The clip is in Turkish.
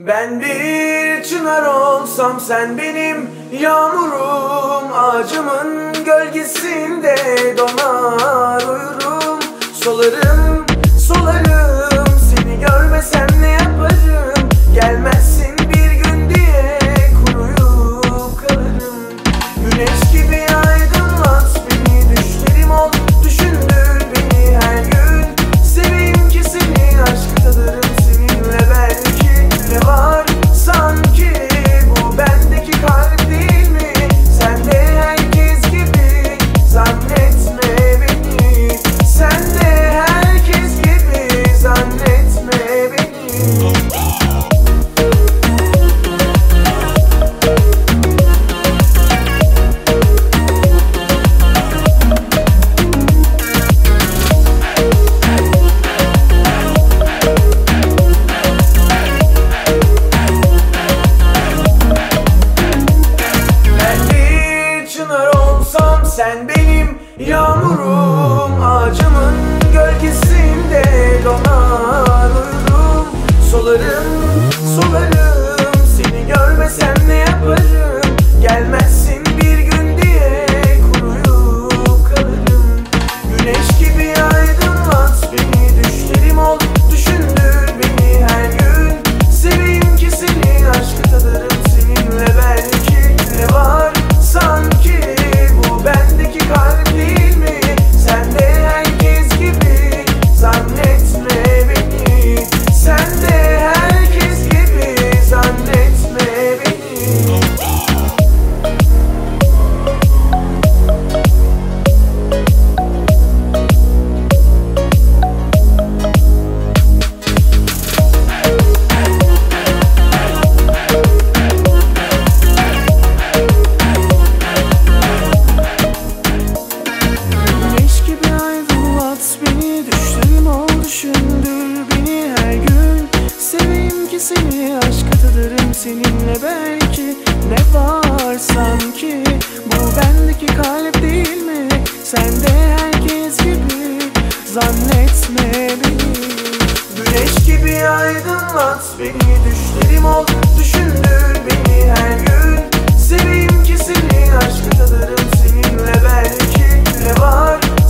Ben bir çınar olsam sen benim yağmurum, ağacımın gölgesinde donar uyurum. Solarım solarım seni görmesem ne yaparım, gelmezsin bir gün diye kuruyup kalırım. Güneş gibi aydınlat beni, düşlerim ol düşündür beni her gün. Seveyim ki seni, aşk tadırım seninle belki. Ne var sanki bu bendeki kalp değil mi? Sen de herkes gibi zannetme beni. Sen de herkes gibi zannetme beni. Sen benim yağmurum, ağacımın gölgesinde donar uyurum. Solarım solarım seni görmesem ne yaparım, gelmezsin bir gün diye kuruyup kalırım. Güneş gibi aydınlat beni, düşlerim ol düşündür beni her gün. Seveyim ki seni, aşkı tadırım seninle belki. Ne var sanki bendeki kalp değil mi? Sen de herkes gibi zannetme beni. Sen de herkes gibi zannetme beni. Düşündür beni her gün. Seveyim ki seni, aşk tadırım seninle belki. Ne var sanki bu bendeki kalp değil mi? Sen de herkes gibi zannetme beni. Güneş gibi aydınlat beni, düşlerim ol düşündür beni her gün. Seveyim ki seni, aşk tadırım seninle belki. Ne var